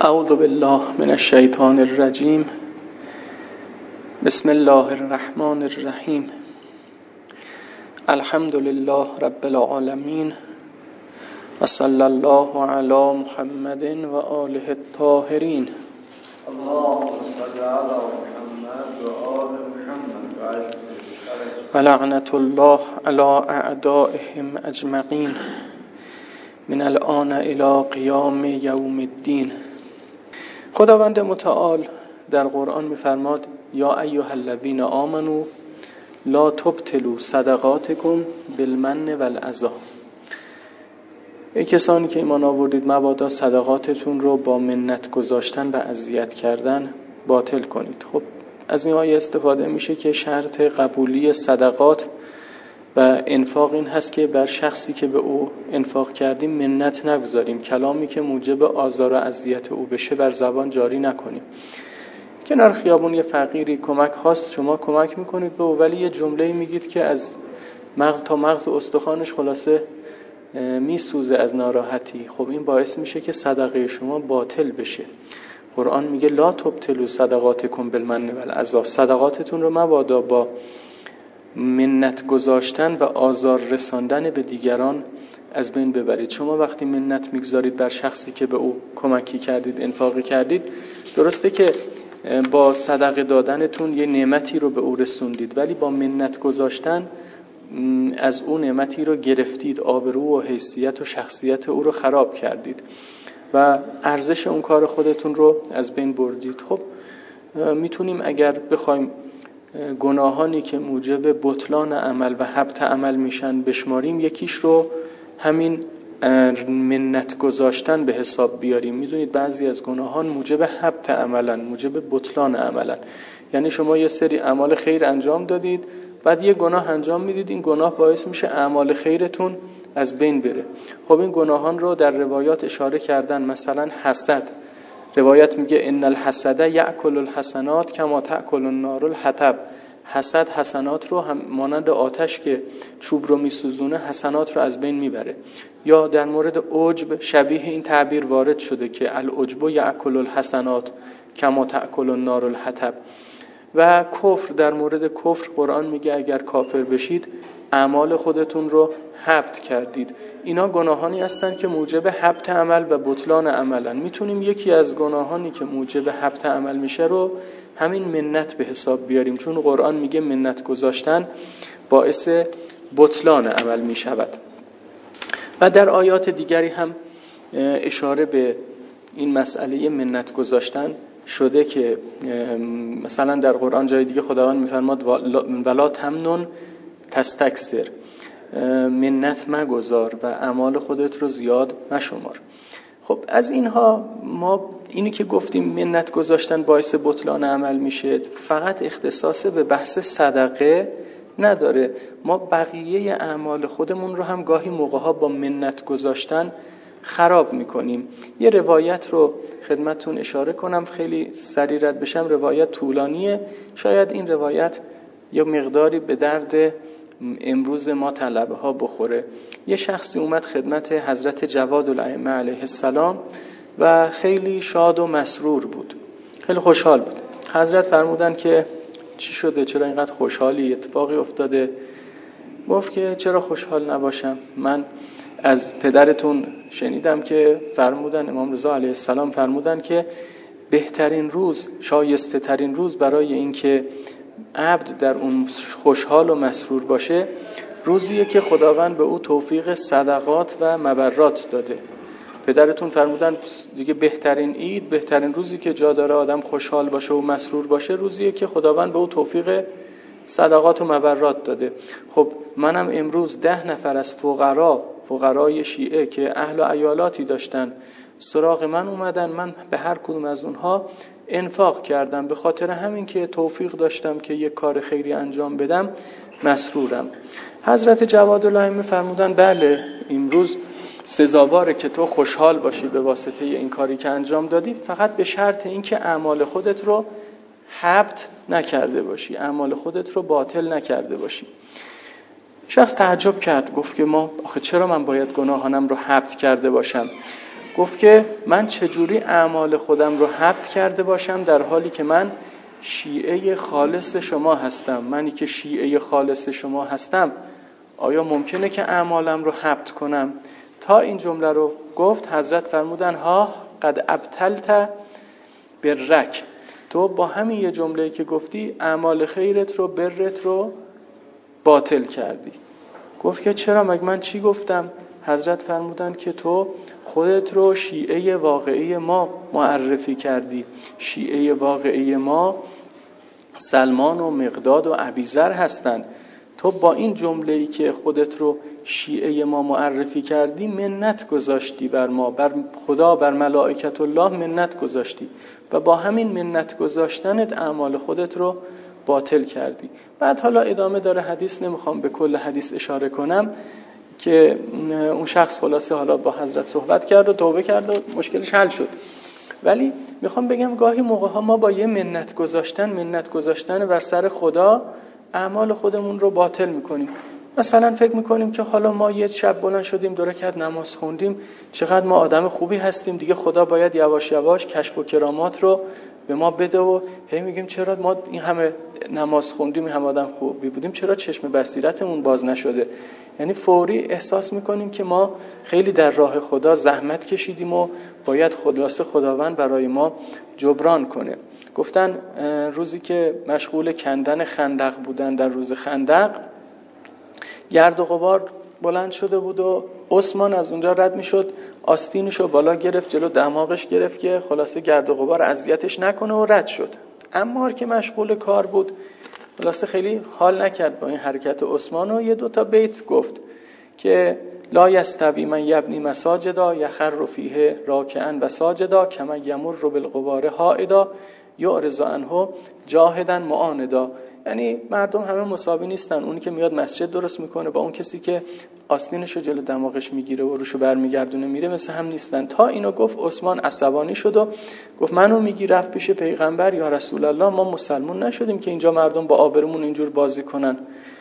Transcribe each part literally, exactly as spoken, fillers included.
اعوذ بالله من الشیطان الرجیم. بسم الله الرحمن الرحیم. الحمد لله رب العالمین و صلی الله علی محمد و آله الطاهرین. اللهم صل علی محمد و آل محمد و لعنت الله علی اعدائهم اجمعین من الان الی قیام یوم الدین. خداوند متعال در قرآن می‌فرماد یا ایها الذین آمنوا لا تبطلوا صدقاتکم بالمن والأذی. ای کسانی که ایمان آوردید مبادا صدقاتتون رو با منت گذاشتن و اذیت کردن باطل کنید. خب از این آیه استفاده میشه که شرط قبولی صدقات و انفاق این هست که بر شخصی که به او انفاق کردیم منت نگذاریم، کلامی که موجب آزار و اذیت او بشه بر زبان جاری نکنیم. کنار خیابون یه فقیری کمک خواست، شما کمک میکنید به او، ولی یه جمله‌ای میگید که از مغز تا مغز استخوانش خلاصه میسوزه از ناراحتی. خب این باعث میشه که صدقه شما باطل بشه. قرآن میگه لا تبطلوا صدقاتکم بالمن والأذی. صدقاتتون رو مبادا با منت گذاشتن و آزار رساندن به دیگران از بین ببرید. شما وقتی منت میگذارید بر شخصی که به او کمکی کردید، انفاقی کردید، درسته که با صدقه دادنتون یه نعمتی رو به او رسوندید، ولی با منت گذاشتن از او نعمتی رو گرفتید، آبرو و حیثیت و شخصیت او رو خراب کردید و ارزش اون کار خودتون رو از بین بردید. خب میتونیم اگر بخوایم گناهانی که موجب بطلان عمل و حبط عمل میشن بشماریم، یکیش رو همین منت گذاشتن به حساب بیاریم. میدونید بعضی از گناهان موجب حبط عملن، موجب بطلان عملن. یعنی شما یه سری اعمال خیر انجام دادید، بعد یه گناه انجام میدید، این گناه باعث میشه اعمال خیرتون از بین بره. خب این گناهان رو در روایات اشاره کردن. مثلا حسد، روایت میگه ان الحسد یأکل الحسنات کما تأکل النار الحطب. حسد حسنات رو هم مانند آتش که چوب رو میسوزونه، حسنات رو از بین میبره. یا در مورد عجب شبیه این تعبیر وارد شده که العجب یأکل الحسنات کما تأکل النار الحطب. و کفر، در مورد کفر قرآن میگه اگر کافر بشید اعمال خودتون رو حبط کردید. اینا گناهانی هستن که موجب حبط عمل و بطلان عملن. میتونیم یکی از گناهانی که موجب حبط عمل میشه رو همین منت به حساب بیاریم، چون قرآن میگه منت گذاشتن باعث بطلان عمل میشود. و در آیات دیگری هم اشاره به این مسئله منت گذاشتن شده که مثلا در قرآن جای دیگه خداوند میفرماد ولا تمنن تستکثر، منت مگذار و اعمال خودت رو زیاد مشمار. خب از اینها ما اینی که گفتیم منت گذاشتن باعث بطلان عمل میشه فقط اختصاص به بحث صدقه نداره. ما بقیه اعمال خودمون رو هم گاهی موقعها با منت گذاشتن خراب میکنیم. یه روایت رو خدمتتون اشاره کنم، خیلی سریع رد بشم، روایت طولانیه، شاید این روایت یا مقداری به درد امروز ما طلبه ها بخوره. یه شخصی اومد خدمت حضرت جواد الائمه علیه السلام و خیلی شاد و مسرور بود، خیلی خوشحال بود. حضرت فرمودن که چی شده، چرا اینقدر خوشحالی، اتفاقی افتاده؟ گفت که چرا خوشحال نباشم، من از پدرتون شنیدم که فرمودن، امام رضا علیه السلام فرمودن که بهترین روز، شایسته ترین روز برای اینکه عبد در اون خوشحال و مسرور باشه روزیه که خداوند به او توفیق صدقات و مبرات داده. پدرتون فرمودن دیگه بهترین عید، بهترین روزی که جا داره آدم خوشحال باشه و مسرور باشه روزیه که خداوند به او توفیق صدقات و مبرات داده. خب منم امروز ده نفر از فقرا، فقرای شیعه که اهل و عیالاتی داشتن سراغ من اومدن، من به هر کدوم از اونها انفاق کردم، به خاطر همین که توفیق داشتم که یک کار خیری انجام بدم مسرورم. حضرت جواد الائمه فرمودن بله امروز سزاواره که تو خوشحال باشی به واسطه این کاری که انجام دادی، فقط به شرط این که اعمال خودت رو حبط نکرده باشی، اعمال خودت رو باطل نکرده باشی. شخص تعجب کرد، گفت که ما آخه چرا من باید گناهانم رو حبط کرده باشم؟ گفت که من چجوری اعمال خودم رو حبط کرده باشم در حالی که من شیعه خالص شما هستم. منی که شیعه خالص شما هستم آیا ممکنه که اعمالم رو حبط کنم؟ تا این جمله رو گفت حضرت فرمودن ها قد ابطلت برک، تو با همین یه جمله‌ای که گفتی اعمال خیرت رو برت رو باطل کردی. گفت که چرا؟ مگه من چی گفتم؟ حضرت فرمودن که تو خودت رو شیعه واقعی ما معرفی کردی. شیعه واقعی ما سلمان و مقداد و ابیذر هستند. تو با این جمله‌ای که خودت رو شیعه ما معرفی کردی منت گذاشتی بر ما، بر خدا، بر ملائکت الله منت گذاشتی و با همین منت گذاشتنت اعمال خودت رو باطل کردی. بعد حالا ادامه داره حدیث، نمیخوام به کل حدیث اشاره کنم که اون شخص خلاصه حالا با حضرت صحبت کرد و توبه کرد و مشکلش حل شد. ولی میخوام بگم گاهی موقع ها ما با یه منت گذاشتن منت گذاشتن بر سر خدا اعمال خودمون رو باطل میکنیم. مثلا فکر میکنیم که حالا ما یه شب بلند شدیم دو رکعت نماز خوندیم، چقدر ما آدم خوبی هستیم، دیگه خدا باید یواش یواش کشف و کرامات رو به ما بده و هی میگیم چرا ما این همه نماز خوندیم، این همه آدم خوبی بودیم، چرا چشم بصیرتمون باز نشده؟ یعنی فوری احساس میکنیم که ما خیلی در راه خدا زحمت کشیدیم و باید خلاصه خداوند برای ما جبران کنه. گفتن روزی که مشغول کندن خندق بودن، در روز خندق گرد و غبار بلند شده بود و عثمان از اونجا رد میشد، آستینشو بالا گرفت، جلو دماغش گرفت که خلاصه گرد و غبار اذیتش نکنه و رد شد. عمار که مشغول کار بود خلاصه خیلی حال نکرد با این حرکت عثمان و یه دوتا بیت گفت که لا یستوی من یبنی مساجدا یخر فیه راکعا و ساجدا کما یمر بالغبار حائدا یعرض عنه جاهدا معاندا. یعنی مردم همه مساوی نیستن. اونی که میاد مسجد درست میکنه با اون کسی که آستینشو جلو دماغش میگیره و روشو برمیگردونه میره مثل هم نیستن. تا اینو گفت عثمان عصبانی شد و گفت منو میگی رفت پیش پیغمبر، یا رسول الله ما مسلمون نشدیم که اینجا مردم با آبرومون اینجور بازی کنن.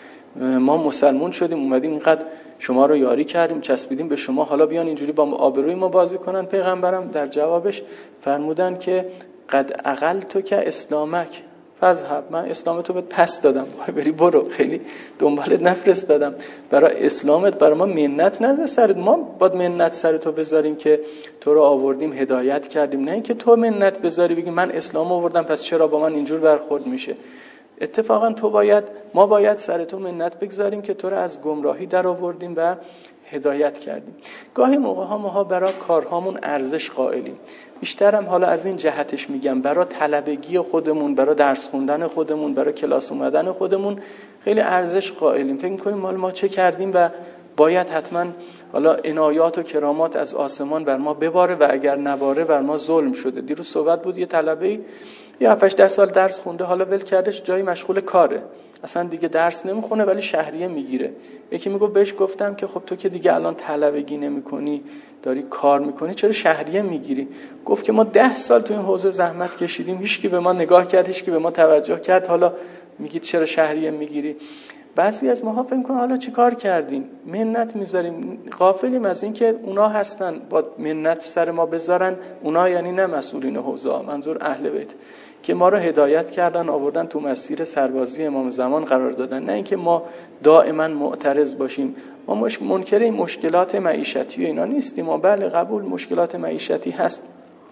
ما مسلمون شدیم اومدیم اینقدر شما رو یاری کردیم چسبیدیم به شما، حالا بیان اینجوری با آبروی ما بازی کنن. پیغمبرم در جوابش فرمودن که قد اقل تو که اسلامک فذهب، من اسلامتو بهت پس دادم، بری برو، خیلی دنبالت نفرستادم. برای اسلامت برای ما منت نذار سرت، ما باید منت سرتو بذاریم که تو رو آوردیم هدایت کردیم، نه اینکه تو منت بذاری بگی من اسلام آوردم پس چرا با من اینجور برخورد میشه. اتفاقا تو باید، ما باید سرتو منت بگذاریم که تو رو از گمراهی در آوردیم و هدایت کردیم. گاهی موقع ها ما برای کارهامون ارزش قائلیم، بیشترم حالا از این جهتش میگم برای طلبگی خودمون، برای درس خوندن خودمون، برای کلاس اومدن خودمون خیلی ارزش قائلیم. فکر می‌کنیم مال ما چه کردیم و باید حتما حالا عنایات و کرامات از آسمان بر ما بباره و اگر نباره بر ما ظلم شده. دیروز صحبت بود یه طلبه‌ای یه هفت هشت سال درس خونده، حالا ول کردش جایی مشغول کاره، اصلا دیگه درس نمیخونه ولی شهریه میگیره. یکی میگه بهش گفتم که خب تو که دیگه الان طلبگی نمیکنی داری کار میکنی چرا شهریه میگیری؟ گفت که ما ده سال تو این حوزه زحمت کشیدیم، هیچ کی به ما نگاه کرد، هیچ کی به ما توجه کرد، حالا میگید چرا شهریه میگیری؟ بعضی از ماها فکر میکنن حالا چی کار کردیم منت میذاریم، غافلیم از این که اونا هستن با منت سر ما بذارن. اونا یعنی نه مسئولین حوزه، منظور اهل بیت که ما رو هدایت کردن آوردن تو مسیر سربازی امام زمان قرار دادن، نه اینکه ما دائما معترض باشیم. ما مش... منکر این مشکلات معیشتی و اینا نیستیم، ما بله قبول مشکلات معیشتی هست.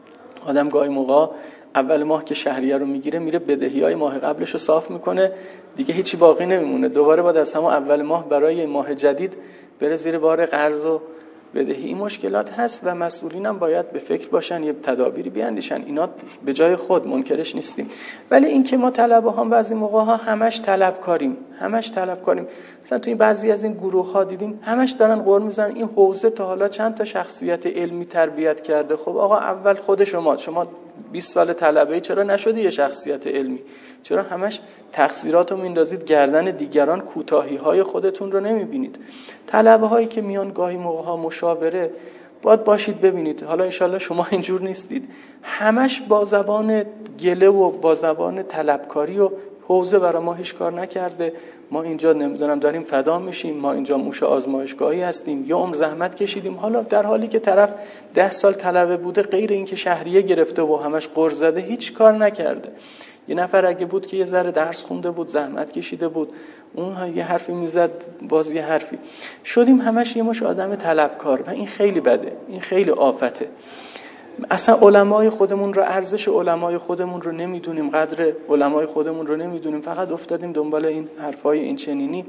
آدم گاهی موقع اول ماه که شهریه رو میگیره میره بدهیای ماه قبلش رو صاف میکنه، دیگه هیچی باقی نمیمونه، دوباره باید از همون اول ماه برای ماه جدید بره زیر بار قرض و بدهی. این مشکلات هست و مسئولین هم باید به فکر باشن، یه تدابیری بیاندیشن. اینا به جای خود منکرش نیستیم، ولی این که ما طلبه ها بعضی موقع ها همش طلبکاریم، همش طلبکاریم. مثلا تو این بعضی از این گروه ها دیدیم همش دارن قر میزنن این حوزه تا حالا چند تا شخصیت علمی تربیت کرده. خب آقا اول خود شما شما بیست سال طلبه چرا نشدی یه شخصیت علمی؟ چرا همش تقصیراتو میندازید گردن دیگران، کوتاهی‌های خودتون رو نمیبینید؟ طلبه هایی که میان گاهی موقع ها مشاوره باید باشید ببینید، حالا انشالله شما اینجور نیستید، همش با زبان گله و با زبان طلبکاری و حوزه برای ما هیچ کار نکرده، ما اینجا نمیدونم داریم فدا میشیم، ما اینجا موش آزمایشگاهی هستیم، یه عمر زحمت کشیدیم، حالا در حالی که طرف ده سال طلبه بوده غیر اینکه شهریه گرفته و همش قرض زده هیچ کار نکرده. یه نفر اگه بود که یه ذره درس خونده بود، زحمت کشیده بود، اون یه حرفی میزد باز یه حرفی، شدیم همش یه مش آدم طلبکار و این خیلی بده، این خیلی آفته. اصلا علمای خودمون رو، ارزش علمای خودمون رو نمیدونیم، قدر علمای خودمون رو نمیدونیم، فقط افتادیم دنبال این حرفای این چنینی.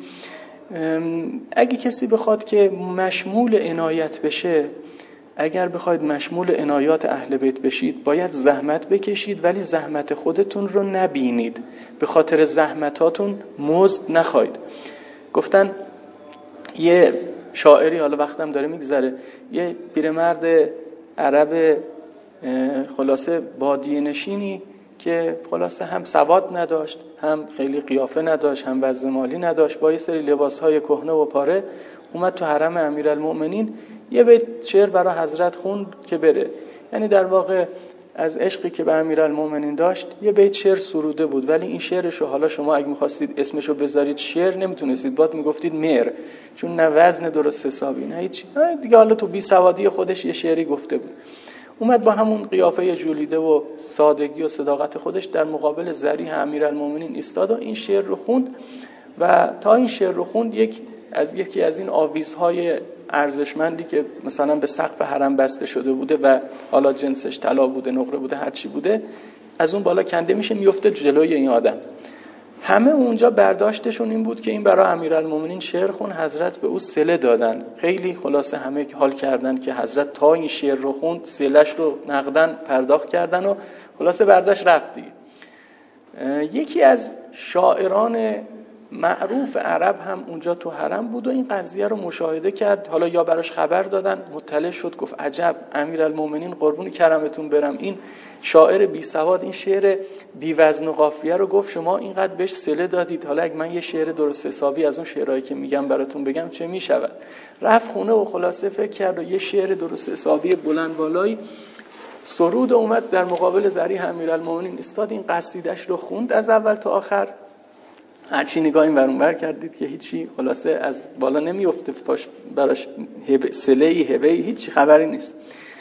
اگه کسی بخواد که مشمول عنایت بشه، اگر بخواید مشمول عنایات اهل بیت بشید باید زحمت بکشید، ولی زحمت خودتون رو نبینید، به خاطر زحمتاتون مزد نخواید. گفتن یه شاعری، حالا وقتم داره میگذره، یه پیرمرد عرب خلاصه بادیه نشینی که خلاصه هم سواد نداشت، هم خیلی قیافه نداشت، هم وضع مالی نداشت، با یه سری لباسهای کهنه و پاره اومد تو حرم امیرالمؤمنین یه بیت شعر برای حضرت خوند که بره. یعنی در واقع از عشقی که به امیرالمؤمنین داشت یه بیت شعر سروده بود، ولی این شعرشو حالا شما اگه می‌خواستید اسمشو بذارید شعر نمیتونستید، باید میگفتید مهر، چون نه وزن درست حسابی نه هیچ دیگه. حالا تو بی سوادی خودش یه شعری گفته بود، اومد با همون قیافه ژولیده و سادگی و صداقت خودش در مقابل ضریح امیرالمؤمنین ایستاد و این شعر رو خوند. و تا این شعر رو خوند یک از یکی از این آویزهای ارزشمندی که مثلا به سقف حرم بسته شده بوده و حالا جنسش طلا بوده، نقره بوده، هر چی بوده، از اون بالا کنده میشه میفته جلوی این آدم. همه اونجا برداشتشون این بود که این برای امیرالمؤمنین شعر خون، حضرت به او صله دادن. خیلی خلاصه همه حال کردن که حضرت تا این شعر رو خوند صله‌اش رو نقدن پرداخت کردن و خلاصه برداشت رفتی. یکی از شاعران معروف عرب هم اونجا تو حرم بود و این قضیه رو مشاهده کرد. حالا یا براش خبر دادن، مطلع شد، گفت عجب امیرالمؤمنین قربون کرمتون برم، این شاعر بی سواد این شعر بی وزن و قافیه رو گفت، شما اینقدر بهش صله دادید، حالا اگه من یه شعر درست حسابی از اون شعرهایی که میگم براتون بگم چه میشود؟ رفت خونه و خلاصه فکر کرد و یه شعر درست حسابی بلند بالایی سرود و اومد در مقابل ضریح امیرالمؤمنین ایستاد، این قصیده‌اش رو خوند از اول تا آخر. هرچی نگاه این ورون بر کردید که هیچی خلاصه از بالا نمیفته، پاش براش صله‌ای هبه‌ای هیچ خبری نیست.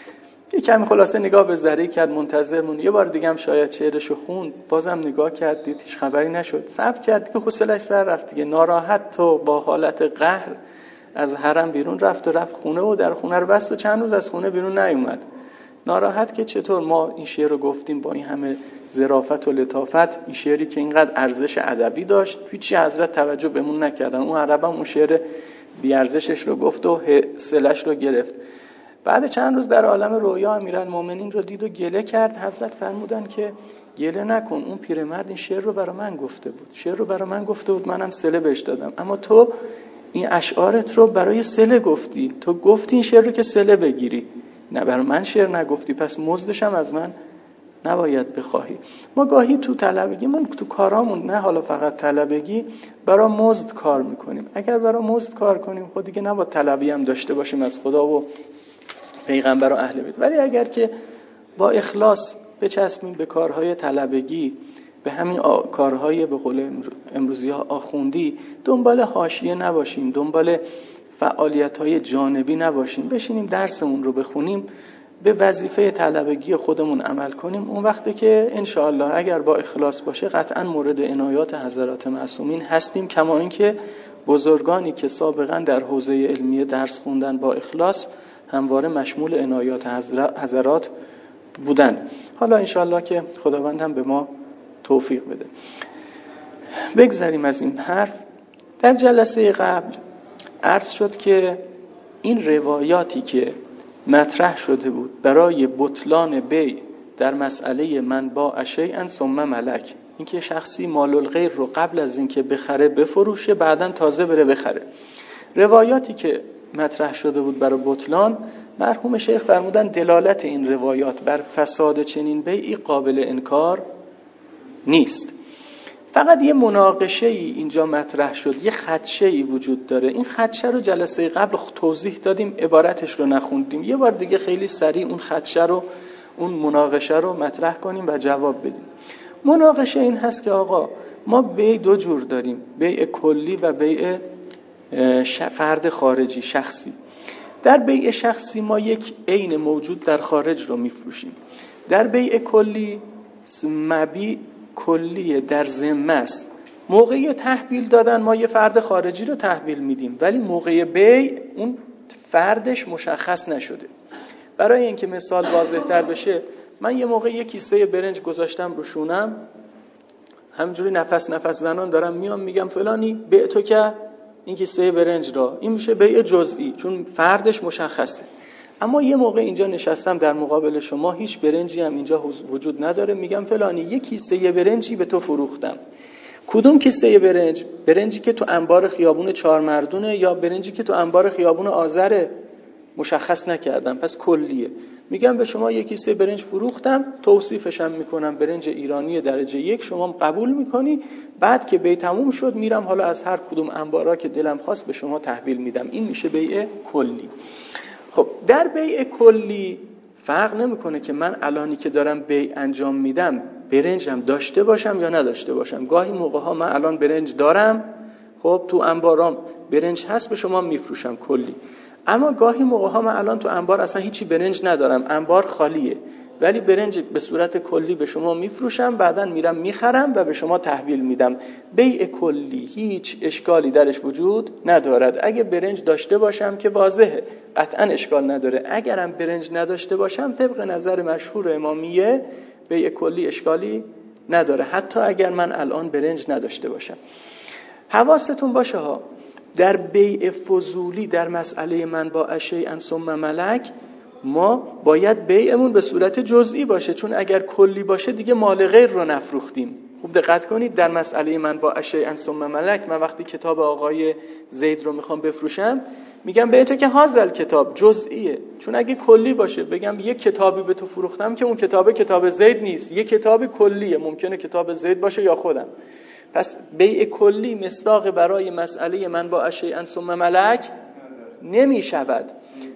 یه کمی خلاصه نگاه به ذره کرد، منتظر مون، یه بار دیگه هم شاید شعرشو خوند، بازم نگاه کرد دید هیچ خبری نشد، صبر کرد که حوصله‌اش سر رفت دیگه، ناراحت تو با حالت قهر از حرم بیرون رفت و رفت خونه و در خونه رو بست و چند روز از خونه بیرون نیومد. ناراحت که چطور ما این شعر رو گفتیم با این همه ظرافت و لطافت، این شعری که اینقدر ارزش ادبی داشت، هیچی حضرت توجه بهمون نکردن، اون عربم اون شعر بی ارزشش رو گفت و صله‌اش رو گرفت. بعد چند روز در عالم رویا امیرالمؤمنین رو دید و گله کرد. حضرت فرمودن که گله نکن، اون پیرمرد این شعر رو برای من گفته بود، شعر رو برای من گفته بود، منم صله بهش دادم، اما تو این اشعارت رو برای صله گفتی، تو گفتی این شعر رو که صله بگیری، نه برای من شعر نگفتی، پس مزدش هم از من نباید بخواهی. ما گاهی تو طلبگی، من تو کارامون، نه حالا فقط طلبگی، برای مزد کار میکنیم. اگر برای مزد کار کنیم خود دیگه نباید طلبی هم داشته باشیم از خدا و پیغمبر و اهل بیت. ولی اگر که با اخلاص بچسبیم به کارهای طلبگی، به همین آ... کارهای به قول امروزی ها آخوندی، دنبال حاشیه نباشیم، دنبال فعالیت‌های جانبی نباشیم، بشینیم درسمون رو بخونیم، به وظیفه طلبگی خودمون عمل کنیم، اون وقته که انشاءالله اگر با اخلاص باشه قطعاً مورد عنایات حضرات معصومین هستیم، کما اینکه بزرگانی که سابقاً در حوزه علمیه درس خوندن با اخلاص همواره مشمول عنایات حضرات بودن. حالا انشاءالله که خداوند هم به ما توفیق بده. بگذریم از این حرف. در جلسه قبل عرض شد که این روایاتی که مطرح شده بود برای بطلان بیع در مسئله من باع شیئا ثم ملک، اینکه شخصی مال الغیر رو قبل از اینکه بخره بفروشه بعداً تازه بره بخره، روایاتی که مطرح شده بود برای بطلان، مرحوم شیخ فرمودن دلالت این روایات بر فساد چنین بیعی قابل انکار نیست. فقط یه مناقشه ای اینجا مطرح شد، یه خدشه ای وجود داره. این خدشه رو جلسه قبل توضیح دادیم، عبارتش رو نخوندیم، یه بار دیگه خیلی سریع اون خدشه رو، اون مناقشه رو مطرح کنیم و جواب بدیم. مناقشه این هست که آقا ما بیع دو جور داریم، بیع کلی و بیع فرد خارجی شخصی. در بیع شخصی ما یک عین موجود در خارج رو میفروشیم. در بیع کلی مبیع کلی در ذمه است. موقع تحویل دادن ما یه فرد خارجی رو تحویل میدیم، ولی موقع بیع اون فردش مشخص نشده. برای اینکه مثال واضح تر بشه، من یه موقع یه کیسه برنج گذاشتم رو شونم، همینجوری نفس نفس زنان دارم میام میگم فلانی بیع تو که این کیسه برنج را، این میشه بیع جزئی چون فردش مشخصه. اما یه موقع اینجا نشستم در مقابل شما، هیچ برنجی هم اینجا وجود نداره، میگم فلانی یه کیسه برنجی به تو فروختم. کدوم کیسه برنج؟ برنجی که تو انبار خیابون چهارمردونه یا برنجی که تو انبار خیابون آذره؟ مشخص نکردم، پس کلیه. میگم به شما یک کیسه برنج فروختم، توصیفش هم میکنم برنج ایرانی درجه یک، شما قبول میکنی، بعد که بیع تموم شد میرم حالا از هر کدوم انبارا که دلم خواست به شما تحویل میدم. این میشه بیع کلی. خب در بیع کلی فرق نمیکنه که من الانی که دارم بیع انجام میدم برنجم داشته باشم یا نداشته باشم. گاهی موقع ها من الان برنج دارم، خب تو انبارام برنج هست به شما میفروشم کلی. اما گاهی موقع ها من الان تو انبار اصلا هیچی برنج ندارم، انبار خالیه، ولی برنج به صورت کلی به شما میفروشم، بعداً میرم میخرم و به شما تحویل میدم. بیع کلی هیچ اشکالی درش وجود ندارد. اگه برنج داشته باشم که واضحه قطعاً اشکال نداره، اگرم برنج نداشته باشم طبق نظر مشهور امامیه بیع کلی اشکالی نداره، حتی اگر من الان برنج نداشته باشم. حواستون باشه ها، در بیع فضولی در مسئله من با شیئا ثم ملک ما باید بیعمون به صورت جزئی باشه، چون اگر کلی باشه دیگه مال غیر رو نفروختیم. خوب دقت کنید، در مسئله من با شیئا ثم ملک من وقتی کتاب آقای زید رو میخوام بفروشم میگم به تو که هازل کتاب جزئیه، چون اگه کلی باشه بگم یک کتابی به تو فروختم که اون کتاب کتاب زید نیست، یک کتاب کلیه، ممکنه کتاب زید باشه یا خودم. پس بیع کلی مصداق برای مسئله من با شیئا ثم ملک نمی شود.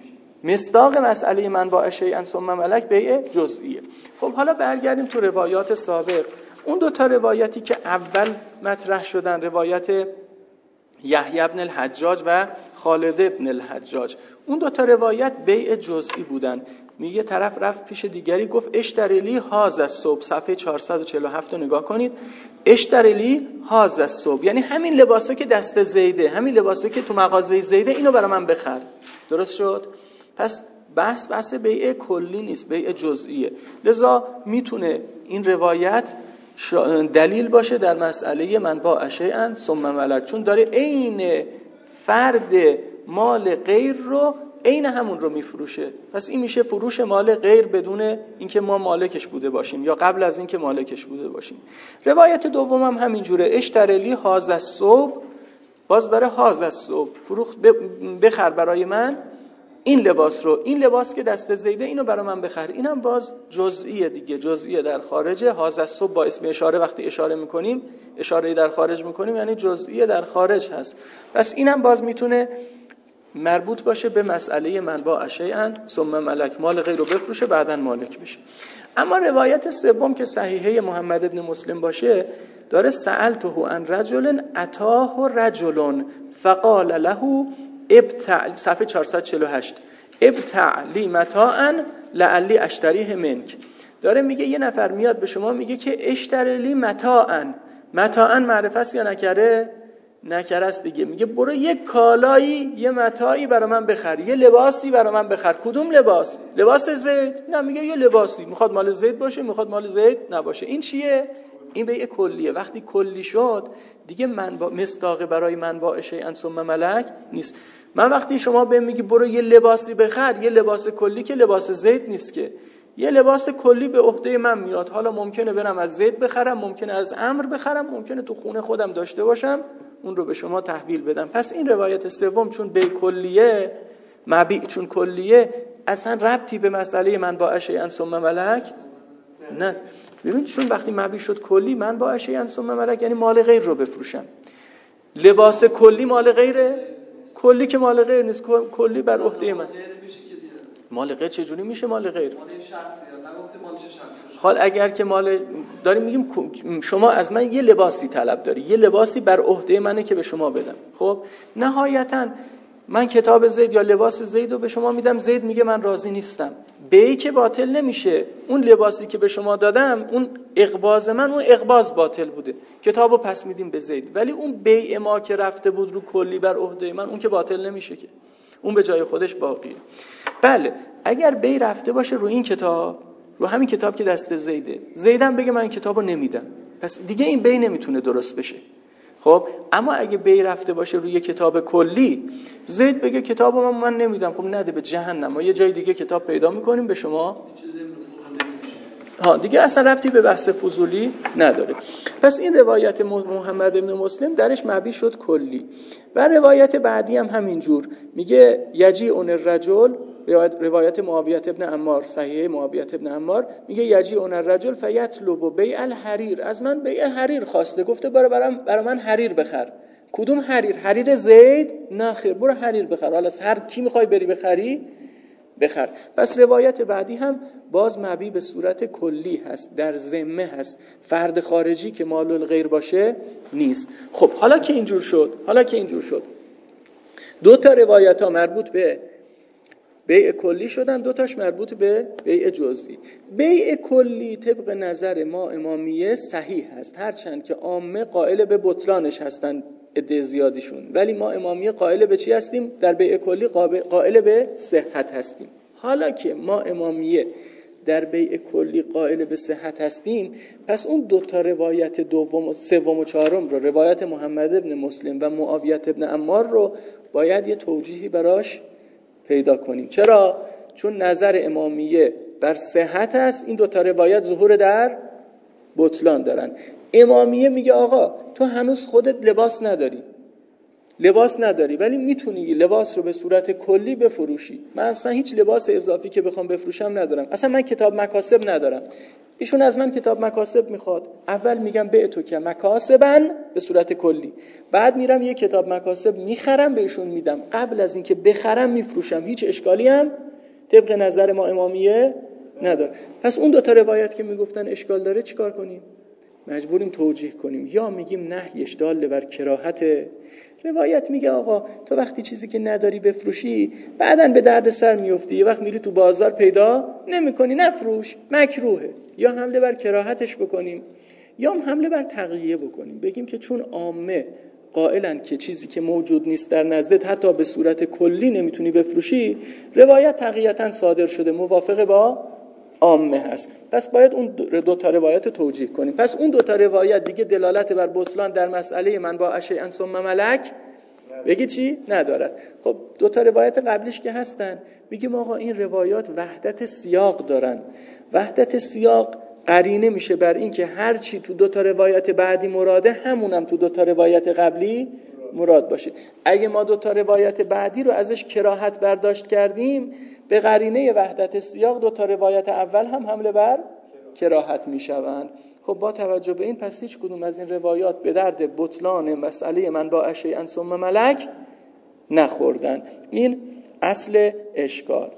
مصداق مسئله من با شیئا ثم ملک بیع جزئیه. خب حالا برگردیم تو روایات سابق. اون دو تا روایتی که اول مطرح شدن، روایت یحیی بن الحجاج و خالد بن الحجاج، اون دو تا روایت بیع جزئی بودن. میگه طرف رفت پیش دیگری گفت اشتریلی هاذ الثوب، صفحه چهارصد و چهل و هفت رو نگاه کنید، اشتریلی هاذ الثوب یعنی همین لباسه که دست زیده، همین لباسه که تو مغازه زیده، اینو برای من بخر. درست شد؟ پس بحث بحث بیع کلی نیست، بیع جزئیه. لذا میتونه این روایت دلیل باشه در مسئله من با شیئا ثم ملک، چون داره عین فرد مال غیر رو عین همون رو میفروشه. پس این میشه فروش مال غیر بدون اینکه ما مالکش بوده باشیم یا قبل از اینکه مالکش بوده باشیم. روایت دوم هم همینجوره، اشتریلی هاذ الثوب، باز داره هاذ الثوب فروخت بخر برای من این لباس رو، این لباس که دست زیده اینو برای من بخر. اینم باز جزئیه دیگه، جزئیه در خارجه. هاذ الثوب با اسم اشاره وقتی اشاره میکنیم، اشاره در خارج میکنیم یعنی جزئیه در خارج هست. پس اینم باز میتونه مربوط باشه به مسئله من با شیئا ثم ملک، مال غیر رو بفروشه بعداً مالک بشه. اما روایت سوم که صحیحه محمد ابن مسلم باشه، داره سألته عن رجل اتاه رجل فقال له ابتع، صفحه چهارصد و چهل و هشت، ابتع لی متاعا لعلی اشتریه منک. داره میگه یه نفر میاد به شما میگه که اشتری لی متاعا، متاعا معرفه است یا نکره؟ نکره است دیگه. میگه برو یک کالایی، یه متاعی برای من بخر، یه لباسی برای من بخر. کدوم لباس؟ لباس زید؟ نه، میگه یه لباسی، میخواد مال زید باشه، میخواد مال زید نباشه. این چیه؟ این بیع کلیه. وقتی کلی شد دیگه من با مصداق برای من با شیئا ثم ملک نیست. من وقتی شما بهم میگی برو یه لباسی بخر، یه لباس کلی که لباس زید نیست که، یه لباس کلی به عهده من میاد. حالا ممکنه برم از زید بخرم، ممکنه از عمرو بخرم، ممکنه تو خونه خودم داشته باشم، اون رو به شما تحویل بدم. پس این روایت سوم چون بیع کلیه، مبیع چون کلیه، اصلا ربطی به مسئله من با شیئا ثم ملک نه. ببینید چون وقتی مبیع شد کلی، من با شیئا ثم ملک یعنی مال غیر رو بفروشم. لباس کلی مال غیره؟ کلی که مال غیر نیست، کلی بر عهده من. مال غیر چجوری میشه مال غیر؟ مال شخصی یا نگفته مال چه شخصی؟ حال اگر که مال داریم میگیم شما از من یه لباسی طلب داری، یه لباسی بر عهده منه که به شما بدم. خب نهایتاً من کتاب زید یا لباس زید رو به شما میدم، زید میگه من راضی نیستم، بیع که باطل نمیشه. اون لباسی که به شما دادم، اون اقباض من، اون اقباض باطل بوده، کتابو پس میدیم به زید. ولی اون بیع ما که رفته بود رو کلی بر عهده من، اون که باطل نمیشه که، اون به جای خودش باقیه. بله اگر بیع رفته باشه رو این کتاب، رو همین کتاب که دست زیده، زیدم بگه من کتابو نمیدم، پس دیگه این بیع نمیتونه درست بشه. خب اما اگه بیع رفته باشه روی کتاب کلی، زید بگه کتابو من, من نمیدم، خب نده به جهنم، ما یه جای دیگه کتاب پیدا میکنیم به شما. ها دیگه اصلا ربطی به بحث فضولی نداره. پس این روایت محمد ابن مسلم درش مبنی شد کلی. و روایت بعدی هم همینجور میگه یجیء الرجل، روایت معاویه ابن عمار، صحیح معاویه ابن عمار میگه یجیء الرجل فیطلب بیع الحریر، از من بیع حریر خواسته، گفته برو برام برای من حریر بخر. کدوم حریر؟ حریر زید؟ نه خیر، برو حریر بخر. حالا هر کی میخوای بری بخری بخر. پس روایت بعدی هم باز مبنی به صورت کلی هست، در ذمه هست، فرد خارجی که مال الغیر باشه نیست. خب حالا که اینجور شد، حالا که اینجور شد دو تا روایت ها مربوط به بیع کلی شدن، دو تاش مربوط به بیع جزئی. بیع کلی طبق نظر ما امامیه صحیح هست، هرچند که عامه قائل به بطلانش هستن عده زیادیشون، ولی ما امامیه قائل به چی هستیم؟ در بیع کلی قائل به صحت هستیم. حالا که ما امامیه در بیع کلی قائل به صحت هستیم، پس اون دو تا روایت دوم و سوم و چهارم رو، روایت محمد ابن مسلم و معاویه ابن عمار رو باید یه توجیهی براش پیدا کنیم. چرا؟ چون نظر امامیه بر صحت است، این دو تا روایت ظهور در بطلان دارن. امامیه میگه آقا تو هنوز خودت لباس نداری، لباس نداری ولی میتونی لباس رو به صورت کلی بفروشی. من اصلا هیچ لباس اضافی که بخوام بفروشم ندارم، اصلا من کتاب مکاسب ندارم. ایشون از من کتاب مکاسب میخواد. اول میگم به تو که مکاسبن به صورت کلی، بعد میرم یه کتاب مکاسب میخرم بهشون میدم، قبل از اینکه بخرم میفروشم. هیچ اشکالی هم طبق نظر ما امامیه نداره. پس اون دو تا روایت که میگفتن اشکال داره چیکار کنیم؟ مجبوریم توجیه کنیم. یا میگیم نهیش دال بر کراهت، روایت میگه آقا تو وقتی چیزی که نداری بفروشی بعدن به درد سر میفتی، یه وقت میری تو بازار پیدا نمیکنی، نفروش، مکروهه. یا حمله بر کراهتش بکنیم، یا حمله بر تقییه بکنیم، بگیم که چون عامه قائلن که چیزی که موجود نیست در نزدت حتی به صورت کلی نمیتونی بفروشی، روایت تقییتاً صادر شده، موافق با عامه هست، پس باید اون دو تا روایت رو توجیه کنیم. پس اون دو تا روایت دیگه دلالت بر بطلان در مسئله من با اشیاء ثم ملک بگی چی؟ ندارد. خب دو تا روایت قبلیش که هستن میگیم آقا این روایات وحدت سیاق دارن. وحدت سیاق قرینه میشه بر این که هر چی تو دو تا روایت بعدی مراده، همونم تو دو تا روایت قبلی مراد باشه. اگه ما دو تا روایت بعدی رو ازش کراهت برداشت کردیم، به قرینه وحدت سیاق دو تا روایت اول هم حمله بر کراهت میشوند. خب با توجه به این پس هیچ کدوم از این روایات به درد بطلان مسئله من با اشیاء ثم ملک نخوردن. این اصل اشکال.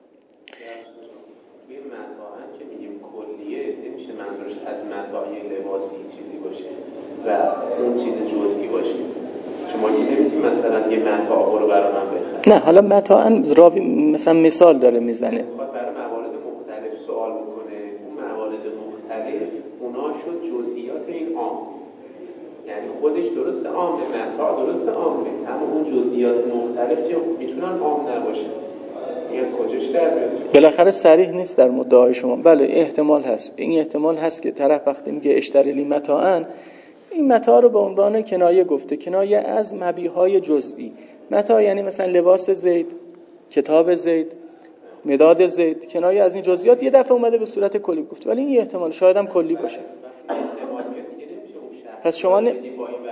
این متاعن که میگیم کلیه، نمیشه منظورش از متاعی لباسی چیزی باشه و اون چیز جزئی باشه. شما که نمیتونی مثلا یه متاع رو برای من بخری. نه حالا متاعن راوی مثلا مثال داره میزنه، میخواد برای موارد مختلف سوال میکنه. اون موارد مختلف اونا شد جزئیات این عام، یعنی خودش درست عامه، متاع درست عامه، اما اون جزئیات مختلف که میتونن عام نباشه. این کجاش در میاد؟ بالاخره صریح نیست در مدعای شما. بله احتمال هست، این احتمال هست که طرف وقتی میگه اشتری لی متاعن، این متاع رو به عنوان کنایه گفته، کنایه از مبیهای جزئی. متاع یعنی مثلا لباس زید، کتاب زید، مداد زید، کنایه از این جزئیات. یه دفعه اومده به صورت کلی گفته، ولی این احتمال شاید هم کلی باشه. پس شما نه...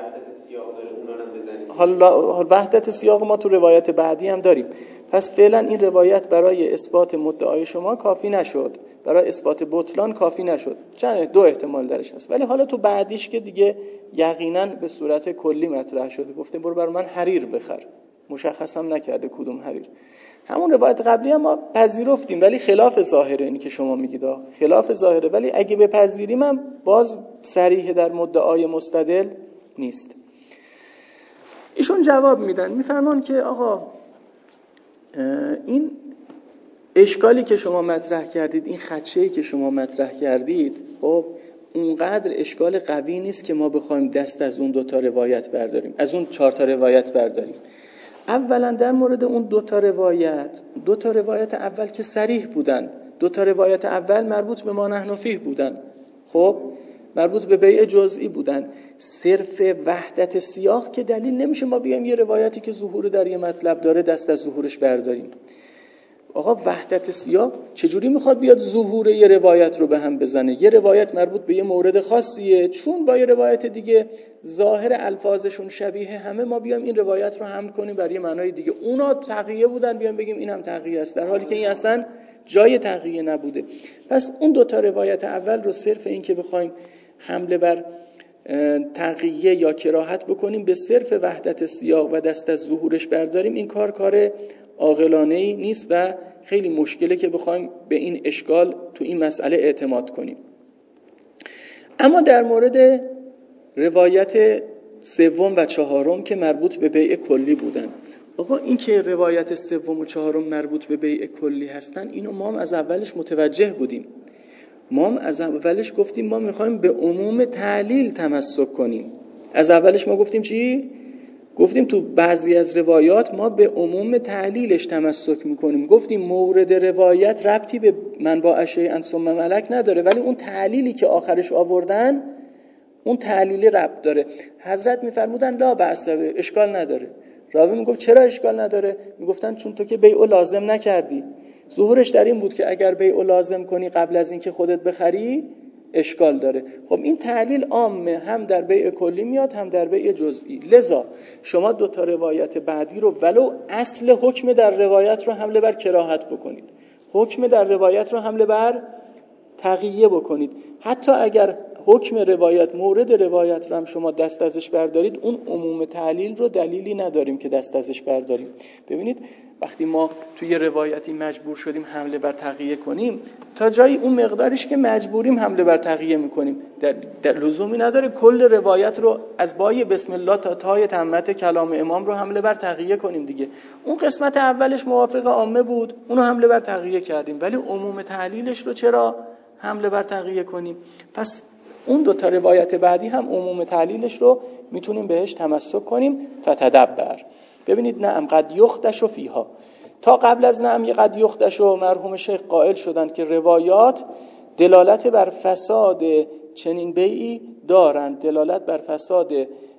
حالا وحدت سیاق ما تو روایت بعدی هم داریم. پس فعلا این روایت برای اثبات مدعای شما کافی نشد، برای اثبات بطلان کافی نشد. چند دو احتمال درش هست، ولی حالا تو بعدیش که دیگه یقینا به صورت کلی مطرح شده، گفته برو برای من حریر بخر، مشخص هم نکرده کدوم حریر. همون روایت قبلی هم ما پذیرفتیم ولی خلاف ظاهره، اینی که شما میگید خلاف ظاهره، ولی اگه بپذیریم هم باز صریح در مدعای مستدل نیست. ایشون جواب میدن، میفرمان که آقا این اشکالی که شما مطرح کردید، این خدشه‌ای که شما مطرح کردید، خب اونقدر اشکال قوی نیست که ما بخوایم دست از اون دوتا روایت برداریم، از اون چهار تا روایت برداریم. اولا در مورد اون دوتا روایت، دوتا روایت اول که صریح بودن، دوتا روایت اول مربوط به ما نحن فیه بودن، خب مربوط به بیع جزئی بودن. صرف وحدت سیاق که دلیل نمیشه ما بیایم یه روایتی که ظهور در یه مطلب داره دست از ظهورش برداریم. آقا وحدت سیاق چجوری میخواد بیاد ظهور یه روایت رو به هم بزنه؟ یه روایت مربوط به یه مورد خاصیه، چون با یه روایت دیگه ظاهر الفاظشون شبیه همه، ما بیام این روایت رو حمل کنیم برای یه معنای دیگه. اونا تقیه بودن، بیام بگیم این هم تقیه است، در حالی که این اصلا جای تقیه نبوده. پس اون دوتا روایت اول رو صرف این که بخوایم حمله بر تقیه یا کراهت بکنیم به صرف وحدت سیاق و دست از ظهورش برداریم، این کار کار عاقلانه‌ای نیست و خیلی مشکله که بخوایم به این اشکال تو این مسئله اعتماد کنیم. اما در مورد روایت سوم و چهارم که مربوط به بیع کلی بودن، آقا این که روایت سوم و چهارم مربوط به بیع کلی هستن، اینو ما هم از اولش متوجه بودیم. ما هم از اولش گفتیم ما میخوایم به عموم تعلیل تمسک کنیم. از اولش ما گفتیم چی؟ گفتیم تو بعضی از روایات ما به عموم تعلیلش تمسک میکنیم. گفتیم مورد روایت ربطی به منبع شیئا ثم ملک نداره، ولی اون تعلیلی که آخرش آوردن اون تعلیل ربط داره. حضرت میفرمودن لا بأس، اشکال نداره. راوی میگفت چرا اشکال نداره؟ میگفتن چون تو که بیع لازم نکردی. ظهورش در این بود که اگر بیع لازم کنی قبل از اینکه خودت بخری اشکال داره. خب این تعلیل عامه، هم در بیع کلی میاد هم در بیع جزئی. لذا شما دو تا روایت بعدی رو ولو اصل حکم در روایت رو حمله بر کراهت بکنید، حکم در روایت رو حمله بر تقیه بکنید، حتی اگر حکم روایت مورد روایت رو هم شما دست ازش بردارید، اون عموم تعلیل رو دلیلی نداریم که دست ازش برداریم. ببینید وقتی ما توی روایتی مجبور شدیم حمله بر تقیه کنیم، تا جایی اون مقداریش که مجبوریم حمله بر تقیه میکنیم، در, در لزومی نداره کل روایت رو از بای بسم الله تا تای تمت کلام امام رو حمله بر تقیه کنیم دیگه. اون قسمت اولش موافق عامه بود، اونو حمله بر تقیه کردیم، ولی عموم تعلیلش رو چرا حمله بر تقیه کنیم؟ پس اون دو تا روایت بعدی هم عموم تعلیلش رو میتونیم بهش تمسک کنیم. فتدبر، ببینید نعم قد یخدش فیها، تا قبل از نعم یه قد یخدش و مرحوم شیخ قائل شدند که روایات دلالت بر فساد چنین بیعی دارند، دلالت بر فساد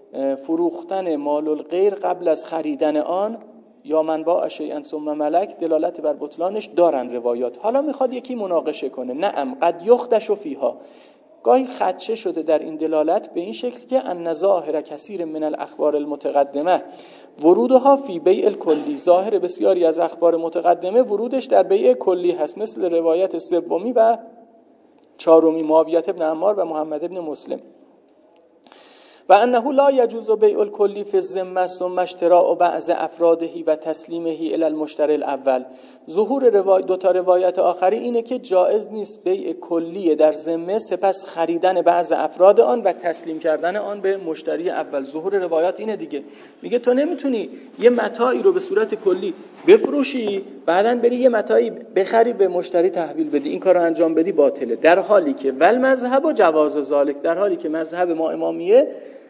فروختن مال الغیر قبل از خریدن آن یا منبع شیئا ثم ملک دلالت بر بطلانش دارند روایات. حالا میخواد یکی مناقشه کنه، نعم قد یخدش فیها، گاهی خدشه شده در این دلالت به این شکل که ان ظاهر کثیر من الاخبار المتقدمه ورودها فی بیع الکلی، ظاهر بسیاری از اخبار متقدمه ورودش در بیع کلی هست، مثل روایت سومی و چهارمی معاویه ابن عمار و محمد ابن مسلم. و انه لا یجوز بیع الکلی فی الذمه ثم اشتراء بعض افراده و تسلیمه الی المشتری الاول. ظهور روایت دو تا روایت آخری اینه که جایز نیست بیع کلی در ذمه سپس خریدن بعض افراد آن و تسلیم کردن آن به مشتری اول. ظهور روایات اینه دیگه، میگه تو نمیتونی یه متاعی رو به صورت کلی بفروشی بعداً بری یه متاعی بخری به مشتری تحویل بدی، این کارو انجام بدی باطله. در حالی که ول مذهب و جواز ذالک، در حالی که مذهب ما امامیه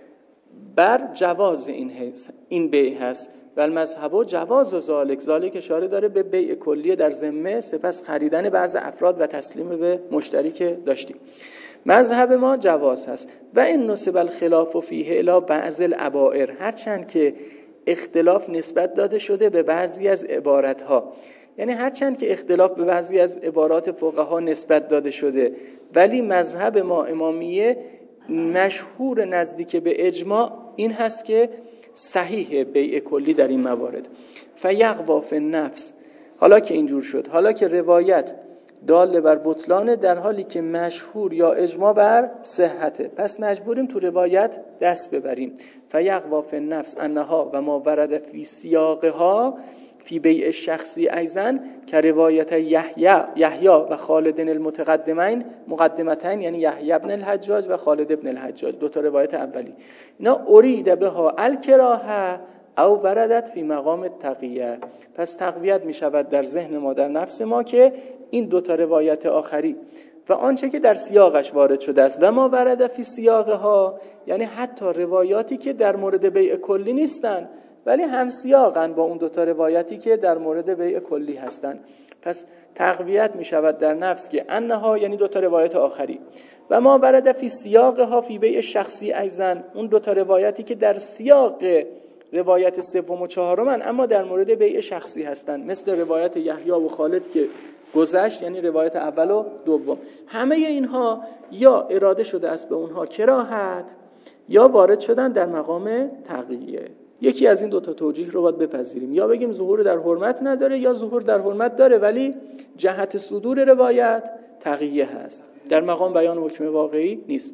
بر جواز این هست، این بیع هست. ول مذهب و جواز و ذالک، ذالک اشاره داره به بیع کلیه در ذمه سپس خریدن بعض افراد و تسلیم به مشتری که داشتیم. مذهب ما جواز هست. و این نسب الخلاف فیه الی بعض العبائر، هرچند که اختلاف نسبت داده شده به بعضی از عبارتها، یعنی هرچند که اختلاف به بعضی از عبارات فقها نسبت داده شده، ولی مذهب ما امامیه مشهور نزدیک به اجماع این هست که صحیح بیع کلی در این موارد. فیقوا فی النفس، حالا که اینجور شد، حالا که روایت دال بر بطلانه در حالی که مشهور یا اجماع بر صحته، پس مجبوریم تو روایت دست ببریم. فیقوا فی النفس انها و ما ورد فی سیاقها فی بیع شخصی ایزن که روایت یحیی یحیی و خالد المتقدمین مقدمتین، یعنی یحیی ابن الحجاج و خالد ابن الحجاج، دو تا روایت اولی، اینا ارید بها الکراهه او وردت فی مقام التقیه. پس تقویت می شود در ذهن ما، در نفس ما، که این دو تا روایت آخری و آنچه که در سیاقش وارد شده است و ما ورد فی سیاقها، یعنی حتی روایاتی که در مورد بیع کلی نیستن ولی هم سیاقن با اون دو تا روایتی که در مورد بیع کلی هستن. پس تقویت می شود در نفس که انها، یعنی دو تا روایت آخری، و ما ورد فی سیاقها فی بیع شخصی ایزن، اون دو تا روایتی که در سیاق روایت سوم و چهارمن اما در مورد بیع شخصی هستن، مثل روایت یحیی و خالد که گذشت، یعنی روایت اول و دوم. همه اینها یا اراده شده است به اونها کراهت یا وارد شدن در مقام تقیه. یکی از این دو تا توجیه رو باید بپذیریم، یا بگیم ظهور در حرمت نداره یا ظهور در حرمت داره ولی جهت صدور روایت تقیه هست، در مقام بیان حکم واقعی نیست.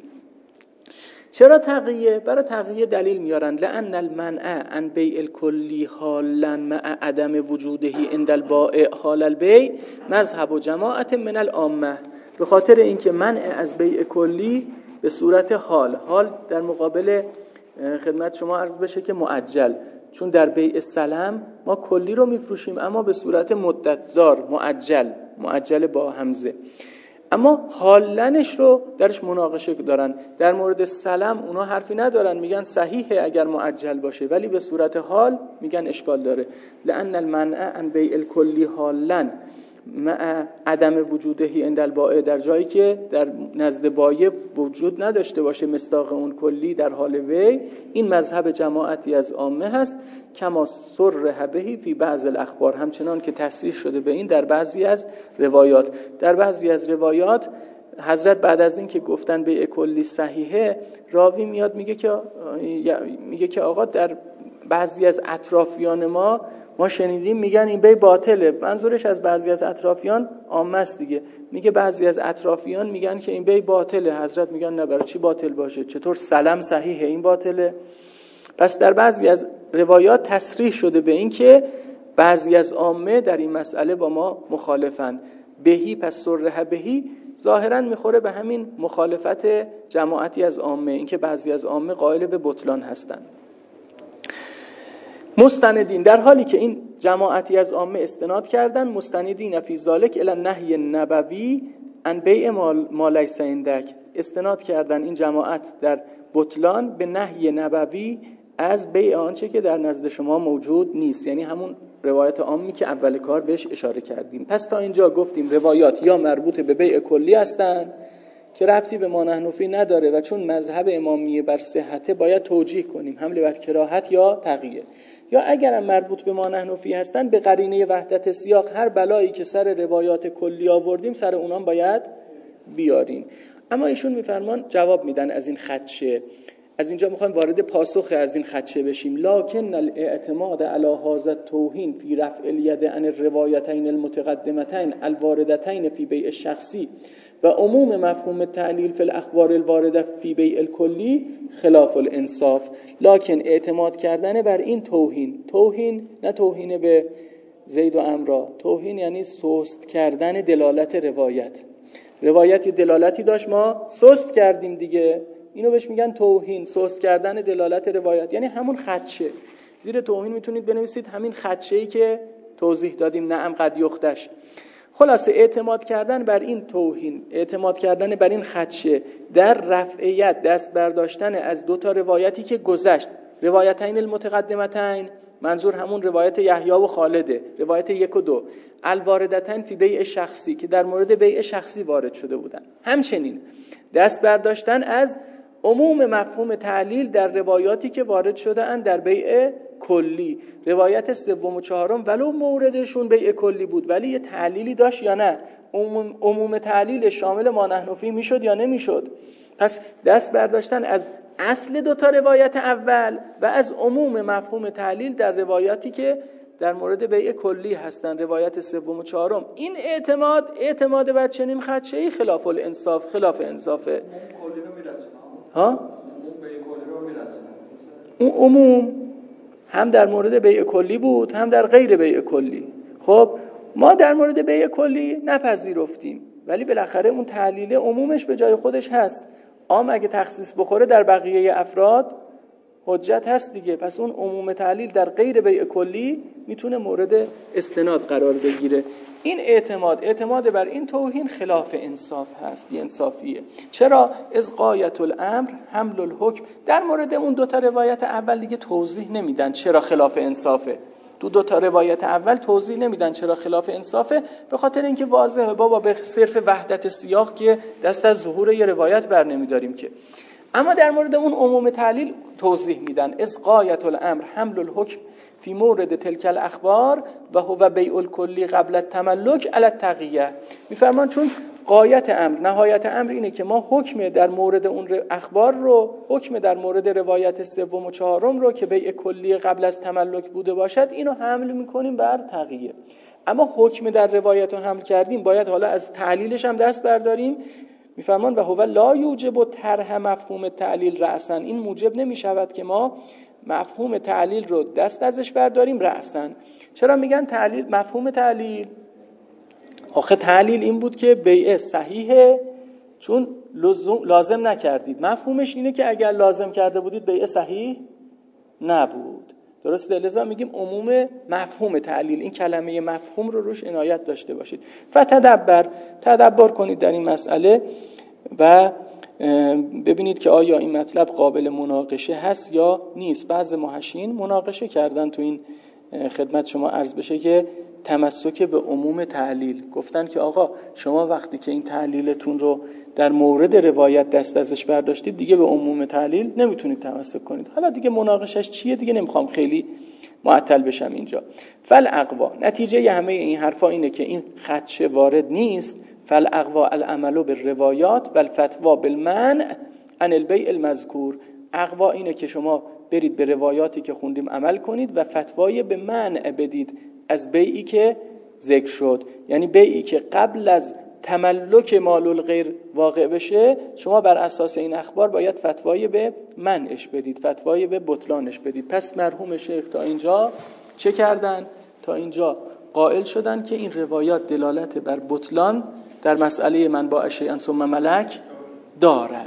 چرا تقیه؟ برای تقیه دلیل میارن لأن المنع عن بیع الکلی حالا مع عدم وجوده عند البائع حال البیع مذهب و جماعت من العامه. به خاطر اینکه منع از بیع کلی به صورت حال، حال در مقابل خدمت شما عرض بشه که معجل، چون در بیع سلم ما کلی رو میفروشیم اما به صورت مدتزار، معجل، معجل با همزه، اما حالنش رو درش مناقشه دارن. در مورد سلم اونا حرفی ندارن، میگن صحیحه اگر معجل باشه، ولی به صورت حال میگن اشکال داره. لأن المنع عن بیع الکلی حالا مع عدم وجوده عند البائع، در جایی که در نزد بایع وجود نداشته باشه مصداق اون کلی در حال بیع، این مذهب جماعتی از عامه هست. کما صرح به فی بعض الاخبار، همچنان که تصریح شده به این در بعضی از روایات. در بعضی از روایات حضرت بعد از این که گفتن بیع کلی صحیحه، راوی میاد میگه که میگه که آقا در بعضی از اطرافیان ما ما شنیدیم میگن این بیع باطله. منظورش از بعضی از اطرافیان عامه است دیگه. میگه بعضی از اطرافیان میگن که این بیع باطله. حضرت میگن نه، برای چی باطل باشه؟ چطور سلم صحیحه این باطله؟ پس در بعضی از روایات تصریح شده به این که بعضی از عامه در این مسئله با ما مخالفن. بهی پس صرح بهی ظاهرا میخوره به همین مخالفت جماعتی از عامه، اینکه بعضی از عامه قائل به بطلان هستن. مستندین، در حالی که این جماعتی از عامه استناد کردن، مستندین فی ذالک الی النهی النبوی عن بیع ما لیس عندک، استناد کردن این جماعت در بطلان به نهی نبوی از بیع آنچه که در نزد شما موجود نیست، یعنی همون روایت عامی که اول کار بهش اشاره کردیم. پس تا اینجا گفتیم روایات یا مربوط به بیع کلی هستن که ربطی به ما نحن فی نداره و چون مذهب امامیه بر صحته باید توجیه کنیم حمله بر کراهت یا تقیه، یا اگرم مربوط به ما نحن فی هستن به قرینه وحدت سیاق هر بلایی که سر روایات کلی آوردیم سر اونام باید بیاریم. اما ایشون میفرمان جواب میدن از این خدشه. از اینجا میخوایم وارد پاسخ از این خدشه بشیم. لکن الاعتماد علی هذا التوهین فی رفع الید عن الروایتین المتقدمتین الواردتین فی بیع الشخصی و عموم مفهوم تعلیل فی الاخبار الوارده فی بیع الکلی خلاف الانصاف. لکن اعتماد کردن بر این توهین، توهین نه توهین به زید و عمرو، توهین یعنی سست کردن دلالت روایت. روایتی دلالتی داشت ما سست کردیم دیگه، اینو بهش میگن توهین، سست کردن دلالت روایت، یعنی همون خدشه. زیر توهین میتونید بنویسید همین خدشه‌ای که توضیح دادیم، نعم قد یختش. خلاصه اعتماد کردن بر این توهین، اعتماد کردن بر این خدشه در رفعیت، دست برداشتن از دو تا روایتی که گذشت، روایتین المتقدمتین، منظور همون روایت یحیی و خالده، روایت یک و دو، الواردتین فی بیع شخصی که در مورد بیع شخصی وارد شده بودن. همچنین دست برداشتن از عموم مفهوم تعلیل در روایاتی که وارد شده اند در بیع کلی. روایت سوم و چهارم ولو موردشون بیع کلی بود ولی یه تعلیلی داشت یا نه، عموم, عموم تعلیل شامل ما نحن فی میشد یا نمیشد. پس دست برداشتن از اصل دوتا روایت اول و از عموم مفهوم تعلیل در روایاتی که در مورد بیع کلی هستن، روایت سوم و چهارم. این اعتماد اعتماد بر چنین خدشه‌ای خلاف الانصاف، خلاف انصافه. ها؟ اون عموم هم در مورد بیع کلی بود هم در غیر بیع کلی. خب ما در مورد بیع کلی نپذیرفتیم، ولی بالاخره اون تعلیل عمومش به جای خودش هست. عام اگه تخصیص بخوره در بقیه افراد حجت هست دیگه. پس اون عموم تعلیل در غیر بیع کلی میتونه مورد استناد قرار بگیره. این اعتماد اعتماد بر این توهین خلاف انصاف هست، بی انصافیه. چرا؟ از غایت الامر حمل الحکم. در مورد اون دوتا روایت اول دیگه توضیح نمیدن چرا خلاف انصافه. دو دو تا روایت اول توضیح نمیدن چرا خلاف انصافه، به خاطر اینکه واضحه بابا به صرف وحدت سیاق که دست از ظهور یه روایت بر نمیداریم که. اما در مورد اون عموم تعلیل توضیح میدن. از غایت الامر حمل الحکم فی مورد تلک الاخبار و هو بیع الکلی قبل التملک علی التقیه. میفرمان چون غایت امر، نهایت امر اینه که ما حکم در مورد اون اخبار رو، حکم در مورد روایت سوم و چهارم رو که بیع کلی قبل از تملک بوده باشد، اینو حمل میکنیم بر تقیه. اما حکم در روایت رو حمل کردیم، باید حالا از تعلیلش هم دست برداریم. میفرمان و هو لا یوجب طرح مفهوم تعلیل رأسا. این موجب نمیشود که ما مفهوم تعلیل رو دست ازش برداریم رأسا. چرا میگن تعلیل؟ مفهوم تعلیل، آخه تعلیل این بود که بیع صحیحه چون لازم نکردید. مفهومش اینه که اگر لازم کرده بودید بیع صحیح نبود. درسته؟ لذا میگیم عموم مفهوم تعلیل. این کلمه مفهوم رو روش عنایت داشته باشید. فتدبر، تدبر کنید در این مسئله و ببینید که آیا این مطلب قابل مناقشه هست یا نیست. بعض محشین مناقشه کردن تو این خدمت شما عرض بشه که تمسک به عموم تعلیل. گفتن که آقا شما وقتی که این تعلیلتون رو در مورد روایت دست ازش برداشتید دیگه به عموم تعلیل نمیتونید تمسک کنید. حالا دیگه مناقشش چیه دیگه نمیخوام خیلی معطل بشم اینجا. فالاقوا، نتیجه همه این حرفا اینه که این خدشه وارد نیست. فالاقوا العمل بالروایات والفتوا بالمنع عن البیع المذکور. اقوا اینه که شما برید به روایاتی که خوندیم عمل کنید و فتوای به منع بدید از بیعی که ذکر شد. یعنی بیعی که قبل از تملک مال الغیر واقع بشه، شما بر اساس این اخبار باید فتوای به منعش بدید، فتوای به بطلانش بدید. پس مرحوم شیخ تا اینجا چه کردن؟ تا اینجا قائل شدن که این روایات دلالت بر بطلان در مسئله من با شیئا ثم ملک دارد.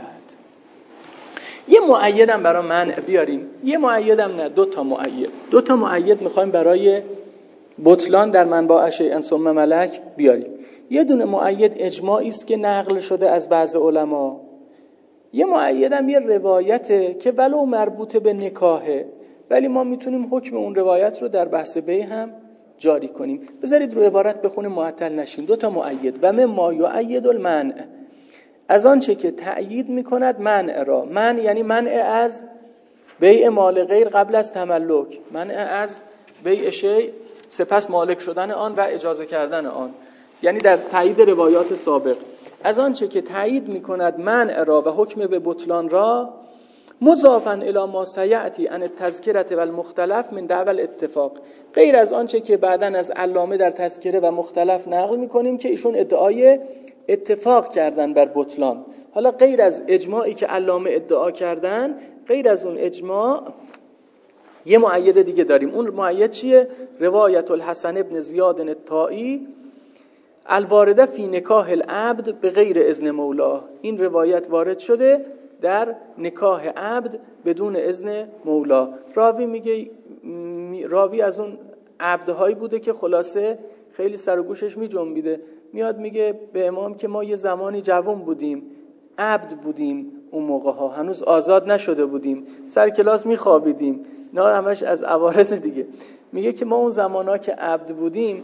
یه مؤیدم برای منع بیاریم، یه مؤیدم نه، دو تا مؤید. دو تا مؤید میخوایم برای بطلان در من با شیئا ثم ملک بیاریم. یه دونه مؤید اجماعی است که نقل شده از بعض علما. یه مؤیدم یه روایته که ولو مربوط به نکاحه، ولی ما میتونیم حکم اون روایت رو در بحث بیع هم جاری کنیم. بذارید رو عبارت بخونیم معطل نشیم. دو تا مؤید. و مما یؤید المنع، از آن چه که تأیید میکند منع را. منع یعنی منع از بیع مال غیر قبل از تملک، منع از بیع شیء سپس مالک شدن آن و اجازه کردن آن، یعنی در تایید روایات سابق. از آن چه که تایید میکند منع را و حکم به بطلان را، مضافاً الی ما سیأتی عن التذکرة و المختلف من دعوی الاتفاق، غیر از آن چه که بعداً از علامه در تذکره و مختلف نقل میکنیم که ایشون ادعای اتفاق کردن بر بطلان. حالا غیر از اجماعی که علامه ادعا کردن، غیر از اون اجماع یه مؤید دیگه داریم. اون مؤید چیه؟ روایت الحسن ابن زیاد الطائی الوارده فی نکاح العبد به غیر اذن مولاه. این روایت وارد شده در نکاح عبد بدون اذن مولا. راوی میگه، راوی از اون عبدهایی بوده که خلاصه خیلی سر و گوشش می جنبیده، میاد میگه به امام که ما یه زمانی جوان بودیم، عبد بودیم، اون موقع ها هنوز آزاد نشده بودیم، سر کلاس میخوابیدیم، نه همش از عوارض دیگه. میگه که ما اون زمانا که عبد بودیم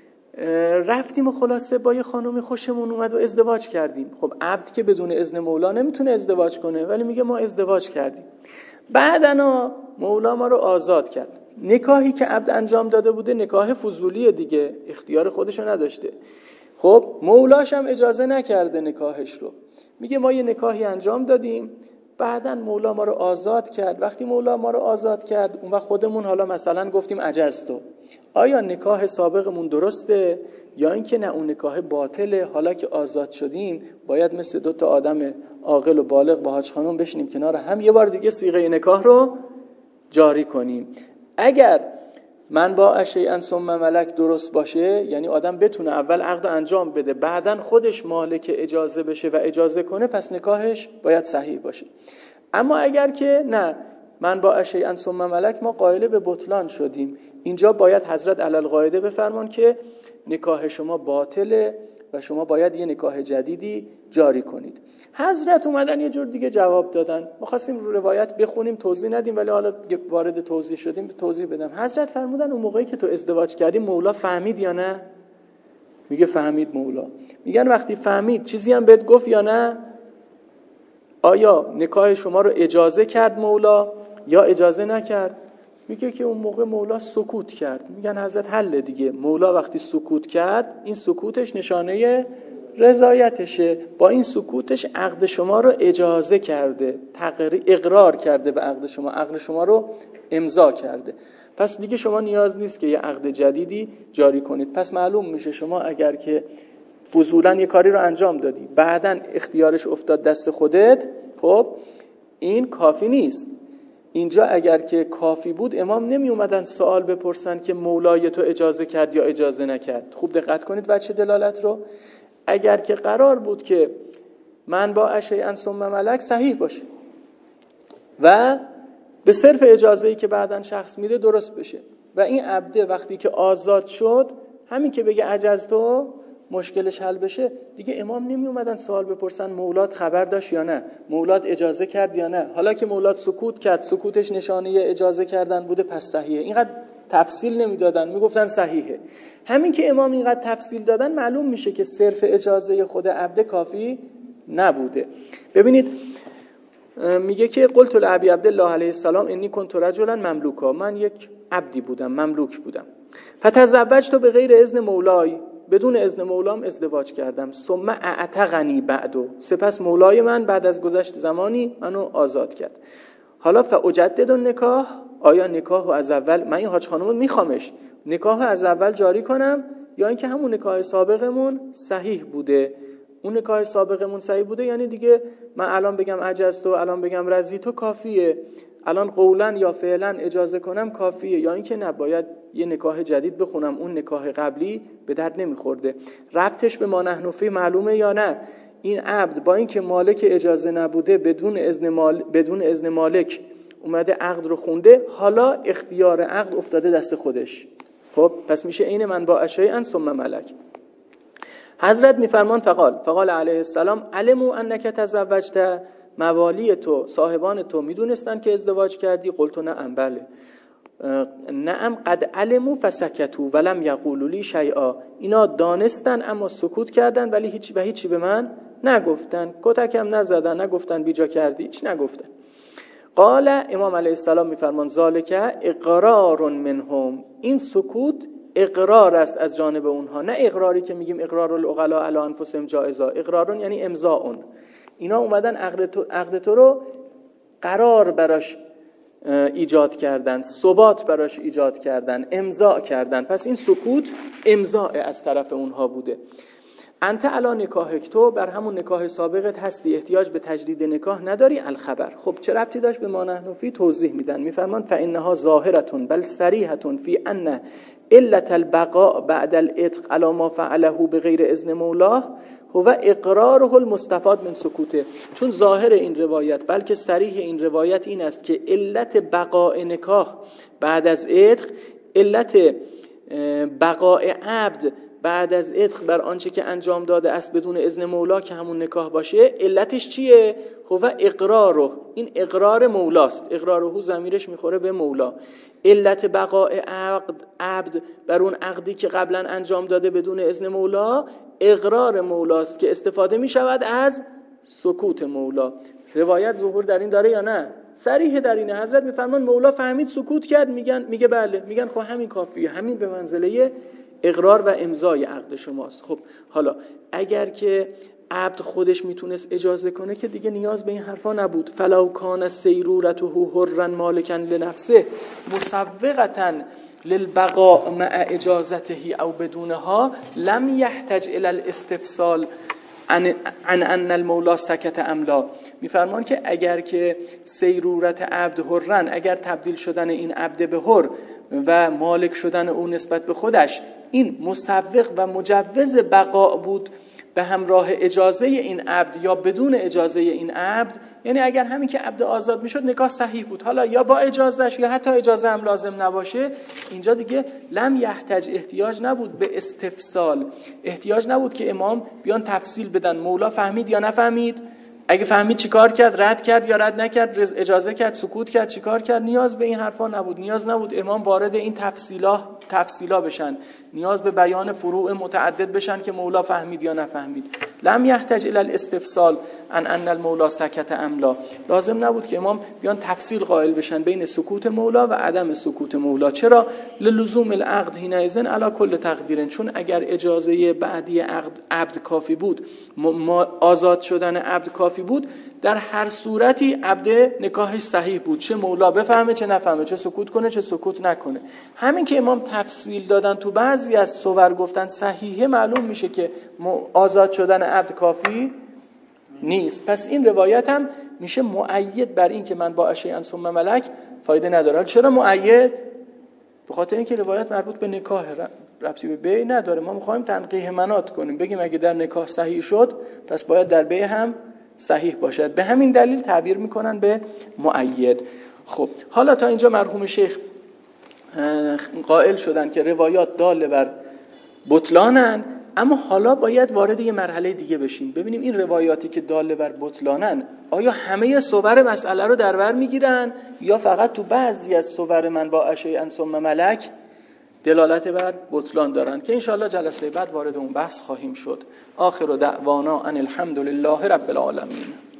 رفتیم و خلاصه با یه خانومی خوشمون اومد و ازدواج کردیم. خب عبد که بدون اذن مولا نمیتونه ازدواج کنه، ولی میگه ما ازدواج کردیم. بعدنا مولا ما رو آزاد کرد. نکاحی که عبد انجام داده بوده نکاح فضولیه دیگه، اختیار خودشو نداشته. خب مولاش هم اجازه نکرده نکاحش رو. میگه ما یه نکاحی انجام دادیم، بعدن مولا ما رو آزاد کرد. وقتی مولا ما رو آزاد کرد، اون وقت خودمون حالا مثلا گفتیم عجزتو. آیا نکاح سابقمون درسته یا اینکه نه اون نکاح باطله؟ حالا که آزاد شدیم باید مثل دو تا آدم عاقل و بالغ با حاج خانم بشینیم کنار هم، یه بار دیگه صیغه نکاح رو جاری کنیم. اگر من با شیئا ثم ملک درست باشه، یعنی آدم بتونه اول عقد انجام بده بعدن خودش مالک اجازه بشه و اجازه کنه، پس نکاحش باید صحیح باشه. اما اگر که نه، من با شیئا ثم ملک، ما قائل به بطلان شدیم، اینجا باید حضرت علی القاعده بفرمان که نکاح شما باطله و شما باید یه نکاح جدیدی جاری کنید. حضرت اومدن یه جور دیگه جواب دادن. ما خواستیم رو روایت بخونیم توضیح ندیم، ولی حالا وارد توضیح شدیم توضیح بدم. حضرت فرمودن اون موقعی که تو ازدواج کردی مولا فهمید یا نه؟ میگه فهمید مولا. میگن وقتی فهمید چیزی هم بهت گفت یا نه؟ آیا نکاح شما رو اجازه کرد مولا یا اجازه نکرد؟ میگه که اون موقع مولا سکوت کرد. میگن حضرت حل دیگه، مولا وقتی سکوت کرد این سکوتش نشانه رضایتشه، با این سکوتش عقد شما رو اجازه کرده، تقریر اقرار کرده به عقد شما، عقد شما رو امضا کرده. پس دیگه شما نیاز نیست که یه عقد جدیدی جاری کنید. پس معلوم میشه شما اگر که فضولاً یه کاری رو انجام دادی بعداً اختیارش افتاد دست خودت، خب این کافی نیست. اینجا اگر که کافی بود امام نمی اومدن سوال بپرسن که مولای تو اجازه کرد یا اجازه نکرد. خوب دقت کنید وجه دلالت رو. اگر که قرار بود که من با شیئا ثم ملک صحیح باشه و به صرف اجازه‌ای که بعداً شخص میده درست بشه و این عبده وقتی که آزاد شد همین که بگه عجزتو مشکلش حل بشه، دیگه امام نمی اومدن سوال بپرسن مولات خبر داشت یا نه، مولات اجازه کرد یا نه. حالا که مولات سکوت کرد، سکوتش نشانه اجازه کردن بوده، پس صحیحه. اینقدر تفصیل نمیدادن، میگفتن صحیحه. همین که امام اینقدر تفصیل دادن معلوم میشه که صرف اجازه خود عبد کافی نبوده. ببینید میگه که قلت لابی عبدالله علیه السلام انی کنت رجلا مملوکا، من یک عبدی بودم، مملوک بودم. فتزوجت به غیر اذن مولای، بدون اذن مولام ازدواج کردم. ثم اعتقنی بعدو، سپس مولای من بعد از گذشت زمانی منو آزاد کرد. حالا فاجدد النکاح، آیا نکاحو از اول، من این حاج خانومو میخوامش، نکاحو از اول جاری کنم یا اینکه همون نکاح سابقمون صحیح بوده؟ اون نکاح سابقمون صحیح بوده یعنی دیگه من الان بگم عجزتو، الان بگم رضیتو کافیه، الان قولا یا فعلا اجازه کنم کافیه، یا اینکه نه باید یه نکاح جدید بخونم، اون نکاح قبلی به درد نمیخورده. ربطش به ما نحن فیه معلومه یا نه؟ این عبد با اینکه مالک اجازه نبوده بدون اذن مال بدون اذن مالک اومده عقد رو خونده، حالا اختیار عقد افتاده دست خودش. خب پس میشه عین من با شیئا ثم ملک. حضرت میفرمان فقال فقال علیه السلام علموا انک تزوجت، موالی تو صاحبان تو میدونستن که ازدواج کردی؟ قلت نعم، بله. نعم قد علموا فسکتوا ولم یقولوا لی شیئا، اینا دانستن اما سکوت کردن ولی هیچ و هیچی به من نگفتن، کتکم نزدن، نگفتن بیجا کردی، هیچ نگفتن. قال امام علیه السلام میفرمان ذالک اقرار منهم، این سکوت اقرار است از جانب اونها، نه اقراری که میگیم اقرار العقلاء علی انفسهم جائزا، اقرارون یعنی امضاء. اینا اومدن عقد تو, عقد تو رو قرار براش ایجاد کردن، ثبات براش ایجاد کردن، امضا کردن. پس این سکوت امضاء از طرف اونها بوده. انت علی نکاحک، تو بر همون نکاح سابقت هستی، احتیاج به تجدید نکاح نداری. الخبر، خب چه ربطی داشت به ما نحن فی؟ توضیح میدن، میفرمان فانها ظاهرة بل صریحة فی ان علت البقاء بعد العتق علی ما فعله بغیر اذن مولاه هو اقراره المستفاد من سکوته. چون ظاهر این روایت بلکه صریح این روایت این است که علت بقاء نکاح بعد از عتق، علت بقاء عبد بعد از عتق بر آنچه که انجام داده است بدون اذن مولا که همون نکاح باشه، علتش چیه؟ هو اقراره، این اقرار مولاست، اقراره ضمیرش میخوره به مولا. علت بقاء عقد عبد بر اون عقدی که قبلا انجام داده بدون اذن مولا اقرار مولاست که استفاده می شود از سکوت مولا. روایت ظهور در این داره یا نه؟ صریح در اینه. حضرت میفرمان مولا فهمید سکوت کرد، میگن میگه بله، میگن خب همین کافیه، همین به منزله اقرار و امضای عقد شماست. خب حالا اگر که عبد خودش میتونست اجازه کنه که دیگه نیاز به این حرفا نبود. فلو کان سیرورته حرا مالکا لنفسه مسوقتا للبقاء مع اجازته او بدونها لم يحتاج الى الاستفسال عن ان المولا سکت املا، میفرمان که اگر که سیرورت عبد حرن، اگر تبدیل شدن این عبد به حر و مالک شدن او نسبت به خودش این مسوق و مجوز بقا بود به همراه اجازه این عبد یا بدون اجازه این عبد، یعنی اگر همین که عبد آزاد میشد نکاح صحیح بود، حالا یا با اجازهش یا حتی اجازه هم لازم نباشه، اینجا دیگه لم یحتاج، احتیاج نبود به استفسال، احتیاج نبود که امام بیان تفصیل بدن مولا فهمید یا نفهمید، اگه فهمید چیکار کرد، رد کرد یا رد نکرد، اجازه کرد، سکوت کرد، چیکار کرد. نیاز به این حرفا نبود، نیاز نبود امام وارد این تفصیلا تفصیلا بشن، نیاز به بیان فروع متعدد بشن که مولا فهمید یا نفهمید. لم یحتاج الی الاستفسال ان ان المولا سکت املا، لازم نبود که امام بیان تفصیل قائل بشن بین سکوت مولا و عدم سکوت مولا. چرا؟ للزوم العقد حینئذ علی کل تقدیر، چون اگر اجازه بعدی عقد عبد کافی بود، آزاد شدن عبد کافی بود، در هر صورتی عبد نکاحش صحیح بود، چه مولا بفهمه چه نفهمه، چه سکوت کنه چه سکوت نکنه. همین که امام تفصیل دادن تو بعضی از صور گفتن صحیحه، معلوم میشه که آزاد شدن عبد کافی نیست. پس این روایت هم میشه مؤید بر این که من با اشیاء ثم ملک فایده نداره. چرا مؤید؟ به خاطر اینکه روایت مربوط به نکاح، ربطی به بیع نداره. ما میخوایم تنقیح منات کنیم، بگیم اگه در نکاح صحیح شد پس باید در بیع هم صحیح باشد. به همین دلیل تعبیر میکنن به مؤید. خب حالا تا اینجا مرحوم شیخ قائل شدن که روایات داله بر بطلانن، اما حالا باید وارد یه مرحله دیگه بشیم، ببینیم این روایاتی که داله بر بطلانن آیا همه صور مسئله رو در بر میگیرن یا فقط تو بعضی از صور من با اشیاء ثم ملک دلالت بر بطلان دارن، که انشاءالله جلسه بعد وارد اون بحث خواهیم شد. آخر دعوانا ان الحمد لله رب العالمین.